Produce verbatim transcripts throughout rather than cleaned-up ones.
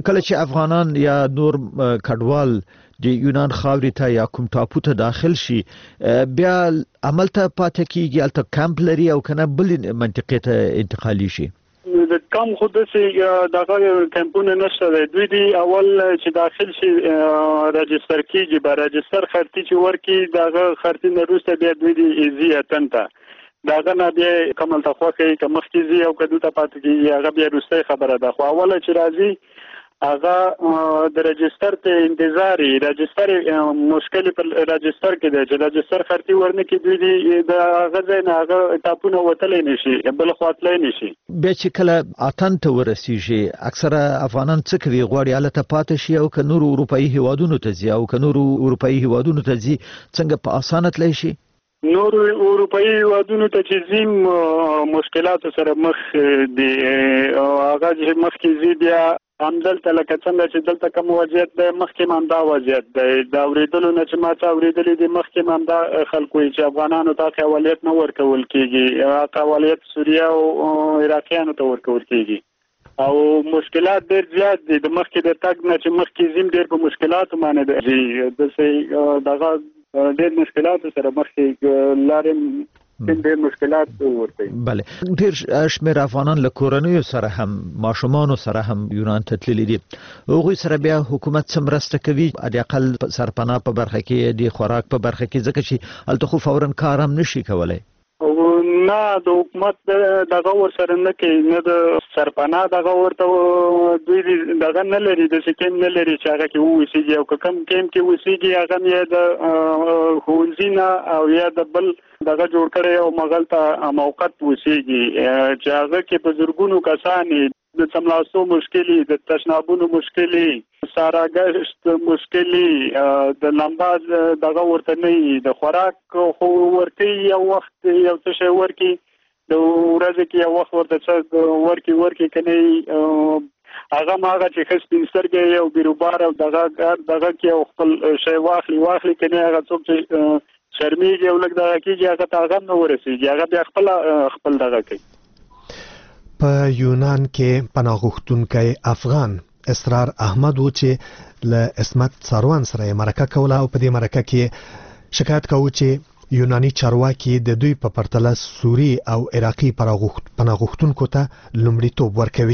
کله چې افغانان یا نور کډوال د یونان خاورې ته یا کوم ټاپو ته داخل شي بیا عمل ته پاتې کیږي البته کمپ لري او کنه بل منطقې ته انتقالي شي د کم خود سي دغه کمپونه نشته دوی دی اول چې داخل شي راجستر کیږي به راجستر خرتي چې ورکی دغه خرتي نه روسته بیا دوی دی ایزی اتنته داغه نه بیا کومل تخوخه کوم مخکې او کدو ته پاتې کیږي هغه بیا روسته خبره ده خو اوله چې راځي هغه د رجستر ته انتظاری رجستر مشکل پر رجستر کې دی چې رجستر خرتي ورنه کې دوی دی د غزا نه هغه ټاپونه وتلې نشي بل خاطلې نشي بیا چې کله اتن ته ورسیږي اکثره افغانان څه کوي غواړي حالت پاتې شي او ک نور اروپאי هوادونو ته ځي او ک نور اروپאי هوادونو ته ځي څنګه په اسانه تللی شي نور اروپאי هوادونو ته چې زم مشکلات سره مخ دي هغه چې مخ کې زی بیا همدلته لکه څنګه چې دلته کوم وضعیت د مخکې ماندا وضعیت دی دا اوریدلو نه چې ما څه اوریدلې دي مخکې ماندا خلکو چې افغانانو ته اولویت نه ورکول کیږي هغه اولویت سوریه او عراقیانو ته ورکول کیږي او مشکلات ډېر زیات دي د مخکې د تګ نه چې مخکې زم ډېر په مشکلاتو باندې دي د سې دغه ډېر مشکلات سره مخکې لارم ډېر مشکلات ورته بله ډېر شمېر افغانان له کورنیو سره هم ماشومان سره هم یونان ته تللي دي هغوی سره بیا حکومت څه مرسته کوي د اقل سرپناه په برخه کې د خوراک په برخه کې ځکه چې هلته خو فورا کار هم نشي کولی نه د حکومت دغه ور سره نه کوي نه د سرپناه دغه ورته دوی دغه نه لري د سکیم نه لري چې هغه کې ووسیږي او کم کم کې ووسیږي هغه یې د خونځینا او یا د بل دغه جوړ کړي او مغلطه موقت ووسیږي چې هغه کې بزرګونو کسانی د سملاستو مشکلي د تشنابونو مشکلي ساراګشت مشکلي د لمباز دغه ورته نه د خوراک خو ورته یو وخت یو څه شی ورکی د ورځې کې یو وخت ورته ورکی ورکی کني هغه ماغه چې خص پینسترګي او بیروبار او دغه دغه کې خپل شی واخلي واخلي کني هغه څوک چې شرمېږي او لکه دغه کېږي هغه ته هغه نه ورسېږي هغه بیا خپل خپل دغه کوي په یونان کې پناه غوښتونکی افغان اسرار احمد و چې له اسمت ساروان سره مرکه کوله او په دې مرکه کې شکایت کوي چې یوناني چارواکي د دوی په پرتله سوری او عراقي پناه غوښتونکو ته لومړیتوب ورکوي.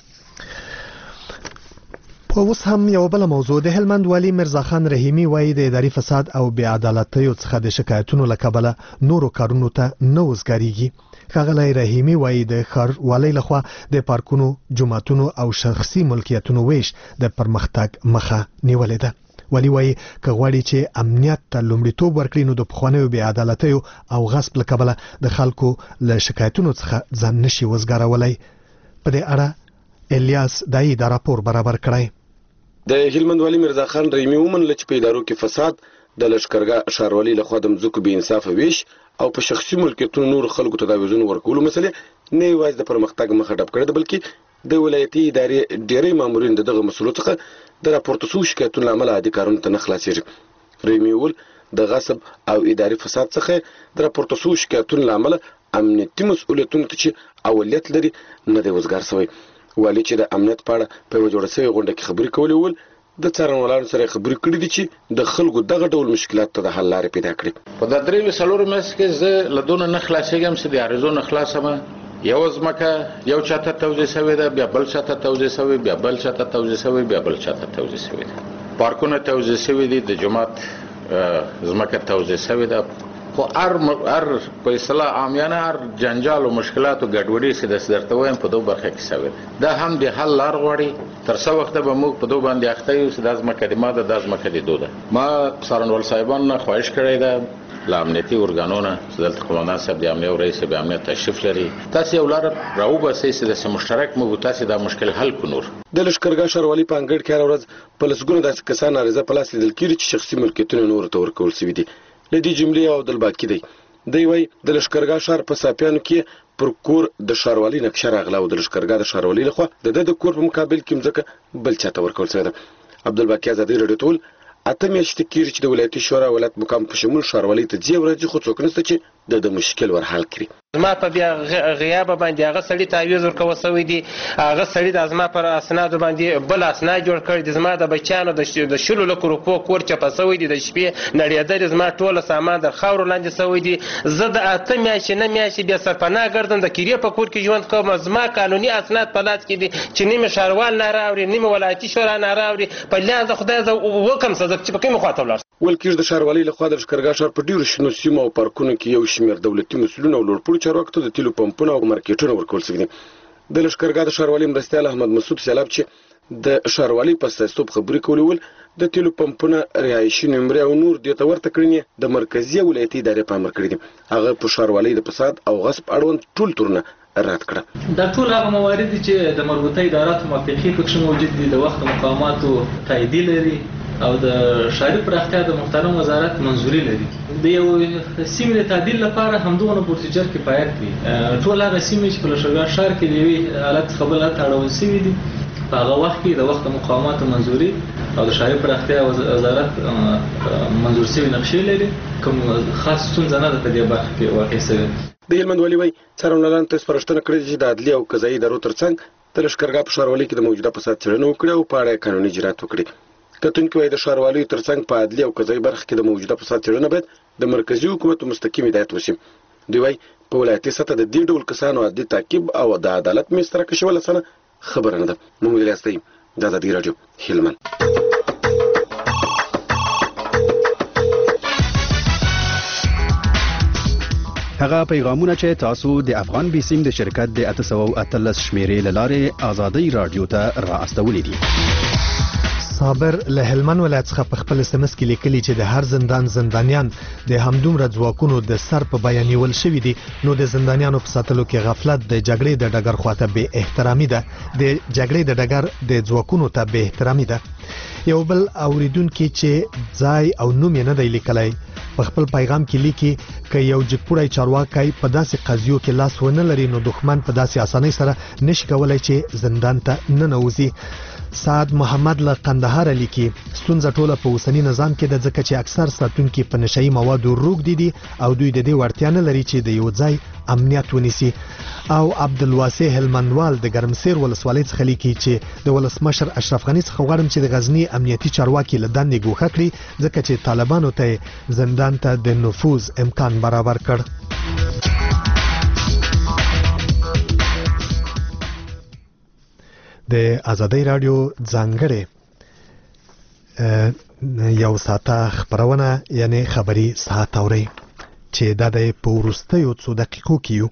په اوس هم یو بل موضوع د هلمند والی مرزا خان رحیمی وایي د اداري فساد او بې عدالتۍ څخه د شکایتونو له کبله نورو کارونو ته نه وزګاریږي. ښاغلی رحیمی وایي د ښار والۍ لخوا د پارکونو جوماتونو او شخصي ملکیتونو ویش د پرمختګ مخه نیولې ده. ولی وایي که غواړي چې امنیت ته لومړیتوب ورکړي نو د پخوانیو بې عدالتیو او غصب له کبله د خلکو له شکایتونو څخه ځان نشي وزګارولی. په دې اړه الیاس دایي دا راپور برابر کړی. د هلمند والی مرزا خان رحیمی ومنله چې په ادارو کې فساد د لشکرګاه ښاروالۍ لخوا د مځکو بې انصافه ویش او په شخصي ملکیتونو نور خلکو ته تعویضونه ورکولو مسلې نه یوازې د پرمختګ مخه ډپ کړې ده بلکې د ولایتي ادارې ډېری مامورین د دغه مسلو څخه د راپورته شوو شکایتونو له امله عادي کارونو ته نه خلاصېږي. رحیمي وویل د غصب او اداري فساد څخه د راپورته شوو شکایتونو له امله امنیتي مسؤلیتونو ته چې اولویت لري نه دی وزګار شوی. والي چې د امنیت په اړه په یوه جوړه شوې غونډه کې خبرې کولې وویل د څارنوالانو سره خبرې کړې دي چې د خلکو دغه ډول مشکلات ته د حل لارې پیدا کړي. په د درې څلورو میاشتو کې زه له دونه نه خلاصېږم چې د عریضو نه خلاصم. یو ځمکه یو چاته توزیع شوې ده بیا بل چاته توزیع شوې بیا بل چاته توزیع شوې بیا بل چاته توزیع شوې ده. پارکونه توزیع شوې دي د جومات ځمکه توزیع شوې ده خو هر هر په اصطلاح عامیانه هر جنجال او مشکلات او ګډوډي چې د درته وایم په دوه برخه کې شوی ده. دا هم د حل لار غواړي. تر څو وخته به موږ په دوه باندې اخته یو چې د ځمکه د ماده د ځمکه د دوه ده. ما څارنوال صاحبان نه خواهش کړی ده له امنیتي ارګانونو چې دلته قومندان صاحب د امنیت او رئیس د امنیت تشریف لري تاسو یو لار راوباسئ چې د مشترک موږ تاسو دا مشکل حل کړو. د لشکرګاه ښاروالۍ په انګړ کې هر ورځ په لسګونو داسې کسان عریضه په لاس لیدل کېږي چې شخصي ملکیتونه نورو ته ورکول شوي دي. له دې جملې او عبدالباقي دی. دی وایي د لشکرګاه ښار په ساپیانو کې پر کور د ښاروالۍ نقشه راغله او د لشکرګاه د ښاروالۍ لخوا د ده د کور په مقابل کې مځکه بل چاته ورکول شوې ده. عبدالباقي ازادي راډیو ته وویل اته میاشتې کېږي چې د ولایتي شورا ولایت مقام په شمول ښاروالۍ ته ځي او راځي خو څوک نشته چې د مشکل ور حل کړي. زما په بیا غیاب باندې هغه سړی تعویض ورکوه سوی دی، هغه سړی د زما پر اسنادو باندې بل اسناد جوړ کړی دي، زما د بچیانو د شلو لکو روپو کور چپه سوی دی، د شپې نړېدلې زما ټوله سامان د خاورو لاندې سوی دی. زه د اته میاشتې نه میاشتې بیا سرپناه ګرځم، د کیرې په کور کې ژوند کوم. زما قانوني اسناد په لاس کې دي چې نیمه ښاروال نه راوړي، نیمه ولایتي شورا نه راوړي. په لیاز د خدای زه وکم څه چې په کومې خوا ته ولاړ. ول کېږي د ښاروالۍ لخوا د لښکرګاه ښار په ډېرو شنو سیمو او پارکونو کې یو شمېر دولتي مسؤلینو او لوړپوړو چارواکو ته د تیلو پمپونه او مارکیټونه ورکول شوي دي. د لښکرګاه د ښاروالۍ مرستیال احمد مسعود سیلاب چې د ښاروالۍ په استازیتوب خبرې کولې ول، د تیلو پمپونه، رهایشي نمرې او نور دې ته ورته کړنې د مرکزي او ولایتي ادارې په امر کړي دي. هغه په ښاروالۍ د فساد او غصب اړوند ټول تورونه رد کړه. دا ټول هغه موارد دي چې د مربوطه اداراتو موافقې پکې موجود دي، د وخت مقاماتو تایید لري او د ښاري پراختیا د محترم وزارت منظوري لري. د یو سیمې د تعدیل لپاره همدغه پروسیجر کفایت کوي. ټول هغه سیمې چې په لښکرګاه ښار کې د یوې حالت څخه بل حالت اړول شوي دي، په هغه وخت کې د وخت مقاماتو منظوري او د ښاري پراختیا وزارت منظور شوي نقشې لري. کوم خاص ستونزه نه ده په دې برخه کې واقع شوې. د هلمند والي وایي څارنوالانو ته سپارښتنه کړې ده چې د عدلي او قضایي ادارو ترڅنګ د لښکرګاه په ښاروالۍ کې د موجوده فساد څېړنه وکړي او په اړه قانوني اجرات وکړي. کتونکي وایي د ښاروالۍ ترڅنګ په عدلي او قضایي برخه کې د موجوده فساد څېړنه باید د مرکزي حکومت مستقیم هدایت وشي. دوی وایي په ولایتي سطح د دې ډول کسانو عدلي تعقیب او د عدالت منځ ته راکشول اسانه خبره نه ده. محمود الیاس، د ازادي راډیو، هلمند. هغه پیغامونه چې تاسو د افغان بیسیم د شرکت د اته سوه او اتلس شمیرې له لارې ازادي راډیو ته را استولې دي. صابر له هلمند ولایت څخه په خپل اس ام اس کې لیکلي چې د هر زندان زندانیان د همدومره ځواکونو د سر په بیان نیول شوي دي، نو د زندانیانو په ساتلو کې غفلت د جګړې د ډګر خواته بې احترامي ده، د جګړې د ډګر د ځواکونو ته بې احترامي ده. یو بل اوریدونکي چې ځای او نوم یې نه دی لیکلی په خپل پیغام کې لیکي که یو جګپوړی چارواکی په داسې قضیو کې لاس ونه لري نو دښمن په داسې اسانۍ سره نشي کولای چې زندان ته ننوځي. سعد محمد له قندهار لیکي ستونزه ټوله په اوسني نظام کې ده، ځکه چې اکثر ساتونکي په نشهیي موادو روږدي دي او دوی د دې وړتیا نه لري چې د یو ځای امنیت ونیسي. او عبدالواسع هلمندوال د ګرمسیر ولسوالۍ څخه لیکي چې د ولسمشر اشرف غني څخه غواړم چې د غزني امنیتي چارواکي له دندې ګوښه کړي، ځکه چې طالبانو ته زندان ته د نفوذ امکان برابر کړ. د ازادي راډیو ځانګړې یو ساعته خبرونه یعنی خبري ساعت اوري چې دا د پورستیو څو دقیقو کې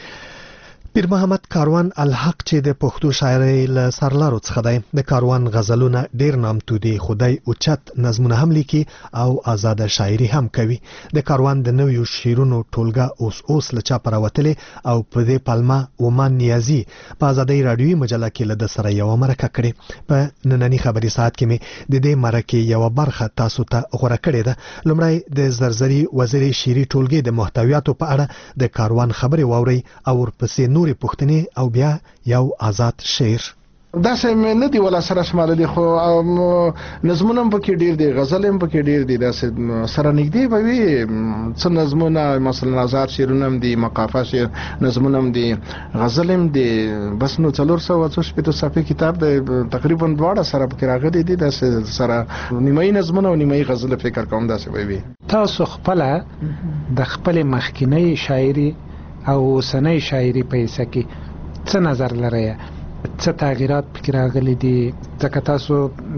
پیر محمد کاروان الحق چې د پښتو شاعرۍ له سرلارو څخه دی. د کاروان غزلونه ډیر نامتو دي، خدای اوچت نظمونه هم لیکي او آزاده شاعري هم کوي. د کاروان د نویو شعرونو ټولګه اوس اوس له چاپه راوتلې او په دې پلمه ومان نیازي په ازادۍ راډیوي مجله کې له د سره یوه مرکه کړې. په ننني خبري ساعت کې مې د دې مرکې یوه برخه تاسو ته غوره کړې ده. لومړی د زرزري وزیري شعري ټولګې د محتویاتو په اړه د کاروان خبرې واورئ او ورپسې نورې پوښتنې او بیا یو آزاد شعر. دا سم نه دی ولا سره شمال دي، خو نظمونه پکې ډیر دي، غزل هم پکې ډیر دي، دا سره نږدې به وي څه نظمونه، مثلا آزاد شعرونه هم دي، مقافه شعر نظمونه هم دي، غزل هم دي. بس نو څلور سوه څو شپېته صفحې کتاب د تقریبا دواړه سره پکې راغلي دي، دا سره نیمایي نظمونه او نیمایي غزل فکر کوم داسې به وي. تاسو خپل د خپل مخکینی شاعري او اوسنۍ شاعري په حصه کې څه نظر لرئ؟ څه تغییرات پکې راغلي دي؟ ځکه تاسو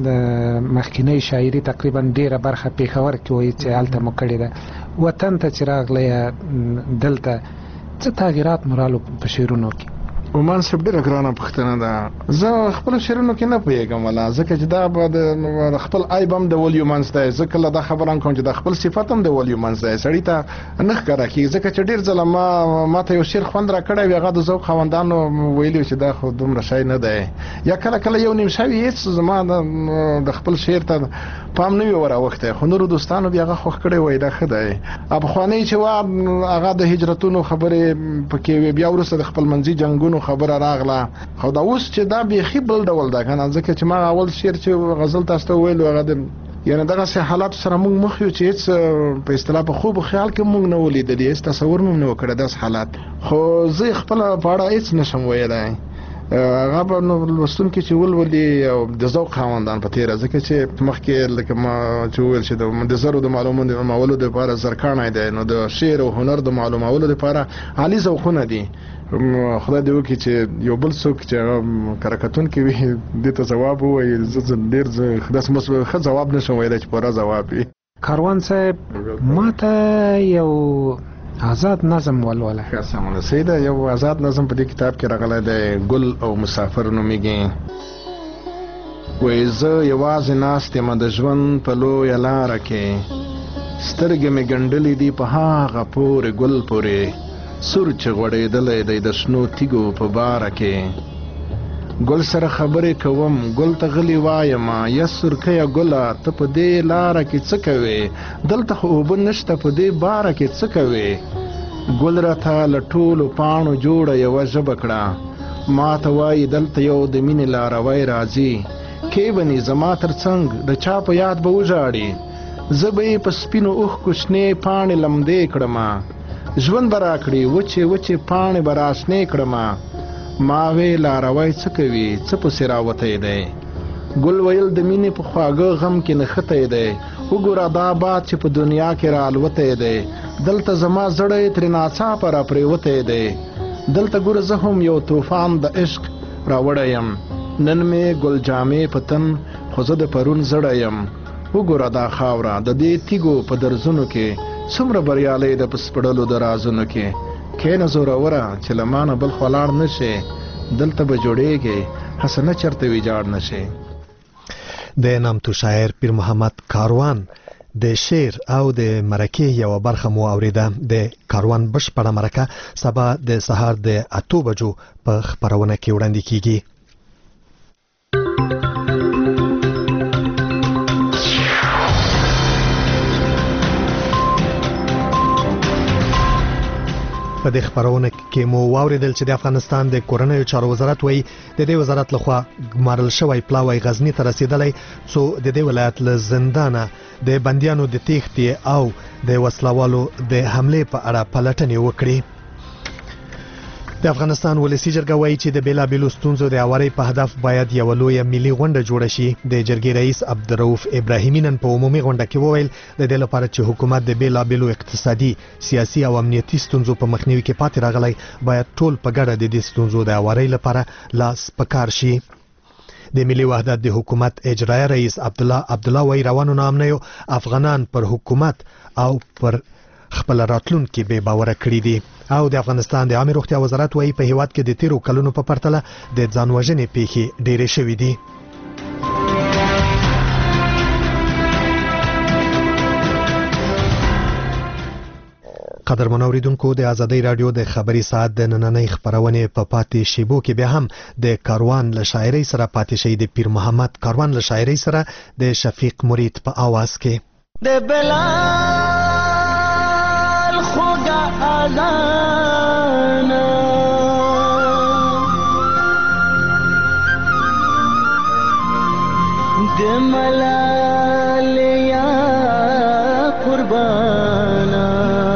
د مخکینی شاعري تقریبا ډیره برخه پېښور کې وایي چې هلته مو کړې ده، وطن ته چې راغلی دلته څه تغییرات مو رالو په شعرونو کې؟ عمان صاحب ډیره ګرانه پوښتنه ده. زه خپل شعرونو کې نه پوهېږم ولا، ځکه چې دا به د خپل عیب هم د ولیو منځ دی. زه کله دا خبره کوم چې د خپل صفت هم د ولیو منځ دی، سړي ته نه ښکاره کېږي. ځکه چې ډېر ځله ما ما ته یو شعر خوند را کړی وي، هغه د ذوق خاوندانو ویلي چې دا خو دومره شی نه دی، یا کله کله یو نیم شوي هېڅ زما د خپل شعر ته پام نه وي وراوښتی، خو نورو دوستانو بیا هغه خوښ کړی وایي دا ښه دی. پخوانۍ چې وه هغه د هجرتونو خبرې پکې وې، بیا وروسته د خپلمنځي جنګونو خبره راغله. خو دا اوس چې دا بیخي بل ډول ده که نه، ځکه چې ما اول شعر چې غزل تاسو ته ویلو هغه د یعنی دغه سه حالات سره موږ مخ یو چې هیڅ په اصطلاح په خوب خیال کې موږ نه ولیدل، هیڅ تصور مې نه وکړ داس حالات. خو زه خپل په اړه هیڅ نشم ویلای. هغه په نو لوستون کې چې ولولي او د ذوق خواندان په تیر ځکه چې مخکې لکه ما چې ویل چې د زرو د معلوماتو د مولود لپاره زرکانه دی، نو د شعر او هنر د معلوماتو لپاره عالی ذوقونه دي. خدای دې وکړي چې یو بل څوک چې کرکټون کې وي د ته جواب وایي، زه ډیر زه خداس مسو خ جواب نشم ویلای چې پوره جواب وي. کاروان صاحب ماته یو آزاد نظم ولوله. قسم سیده یو آزاد نظم په دې کتاب کې راغلی دی، ګل او مسافر نومیږي. وایي زه یوازې ناست یم د ژوند په لویه لاره کې، سترګې مې ګنډلې دي په هغه پورې ګل پورې، سور چې غوړېدلی دی د شنو تیږو په باره کې. ګل سره خبرې کوم، ګل ته غلی وایم یا سرکیه ګله ته په دې لاره کې څه کوې، دلته خو اوبه نشته په دې باره کې څه کوې. ګل راته له ټولو پاڼو جوړه یوه ژبه کړه، ما ته وایي دلته یو د مینې لاروی راځي، کیبني زما تر څنګ د چا په یاد به وژاړي، زه به یې په سپینو اوښکو شنې پاڼې لمدې کړم، ژوند به راکړي وچې وچې پاڼې به راشنې کړم. ما وی لاروی څه کوي څه پسې راوتی دی، ګل ویل د مینې په خواږه غم کې نښتی دی، وګوره دا باد چې په دنیا کې را الوتی دی، دلته زما زړی ترې ناڅاپه را پرېوتی دی، دلته ګوره زه هم یو طوفان د عشق راوړی یم، نن مې ګل جامې په تن خو زه د پرون زړی یم، وګوره دا خاوره د دې تیږو په درزونو کې څومره بریالی د په سپړلو د رازونو کې. کینه زوروره چې له مانه بل خوا لاړ نه شي، دلته به جوړېږي هسې نه چېرته ویجاړ نه شي. د نامتو شاعر پیر محمد کاروان د شعر او د مرکې یوه برخه مو اورېده. د کاروان بشپړه مرکه سبا د سهار د اتو بجو په خپرونه کې وړاندې کیږي. په دې خبرونه کې مو واوریدل چې د افغانستان د کورنیو چارو وزارت وایي د دې وزارت لخوا ګمارل شوی پلاوی غزنی ته رسیدلی څو د دې ولایت له زندانه د بندیانو د تېښتې او د وسلوالو د حملې په اړه پلټنې وکړي. د افغانستان ولسی جرګه وایي چې د بیلابیلو ستونزو د هواري په هدف باید یو لویه ملي غونډه جوړه شي. د جرګې رئیس عبدالرؤف ابراهیمي نن په عمومي غونډه کې وویل د دې لپاره چې حکومت د بیلابیلو اقتصادي، سیاسي او امنیتي ستونزو په مخنیوي کې پاتې راغلی، باید ټول په ګډه د دې ستونزو د هواري لپاره لاس په کار شي. د ملي وحدت د حکومت اجرایه رئیس عبدالله عبدالله وایي روانو ناامنیو افغانان پر حکومت او پر خپل راتلونکي بې باوره کړي دي. او د افغانستان د عامه روغتیا وزارت وایي په هیواد کې د تیرو کلونو په پرتله د ځان وژنې پیښې ډېرې شوې دي. قدرمن اوریدونکو، د ازادۍ رادیو د خبري ساعت د نننۍ خبرونې په پاتې شیبو کې بیا هم د کاروان له شاعرۍ سره پاتې شي. د پیر محمد کاروان له شاعرۍ سره د شفیق مرید په आवाज کې د بلال خوږه اذان د ملال یا قربانا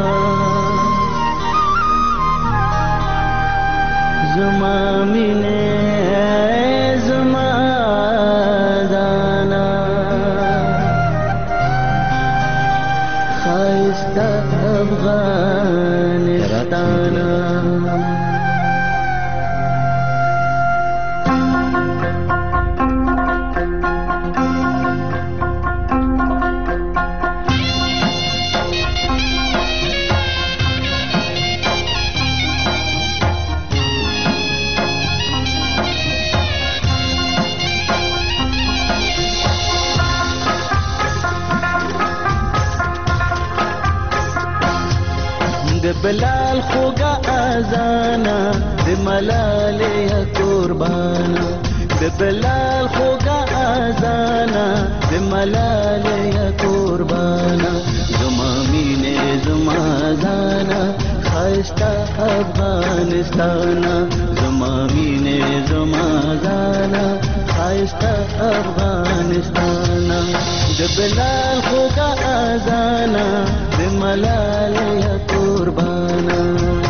زما مینه زما دانا خایسته افغانستانا بلال خوگا ازانا د ملال یا قربانا د بلال خوگا ازانا د ملال یا قربانا زما مینه زما زانا خایسته افغانستانا زما مینه زما زانا خایسته افغانستانا د بلال خوږه اذانه د ملالۍ قربانه